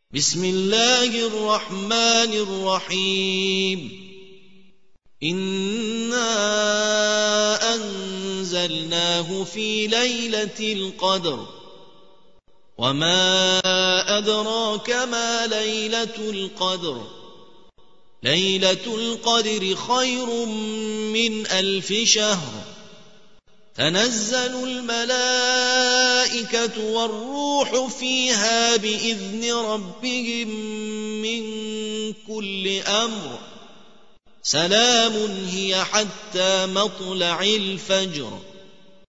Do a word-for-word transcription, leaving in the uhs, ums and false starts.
بسم الله الرحمن الرحيم إنا أنزلناه في ليلة القدر وما أدراك ما ليلة القدر ليلة القدر خير من ألف شهر تنزل الملائكة والروح فيها بإذن ربهم من كل أمر سلام هي حتى مطلع الفجر